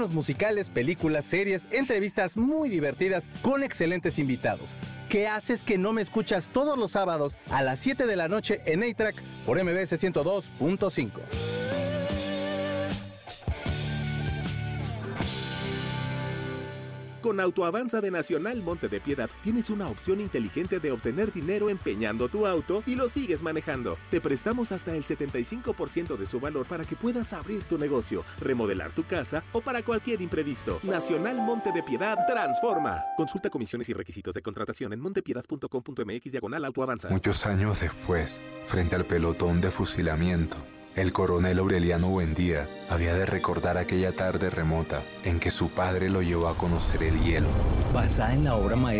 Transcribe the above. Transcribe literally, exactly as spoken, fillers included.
musicales, películas, series, entrevistas muy divertidas con excelentes invitados. ¿Qué haces que no me escuchas todos los sábados a las siete de la noche en A-Track por M B S ciento dos punto cinco? Con Autoavanza de Nacional Monte de Piedad tienes una opción inteligente de obtener dinero empeñando tu auto y lo sigues manejando. Te prestamos hasta el setenta y cinco por ciento de su valor para que puedas abrir tu negocio, remodelar tu casa o para cualquier imprevisto. Nacional Monte de Piedad transforma. Consulta comisiones y requisitos de contratación en montepiedad punto com punto m x diagonal Autoavanza. Muchos años después, frente al pelotón de fusilamiento, el coronel Aureliano Buendía había de recordar aquella tarde remota en que su padre lo llevó a conocer el hielo. Basada en la obra maestra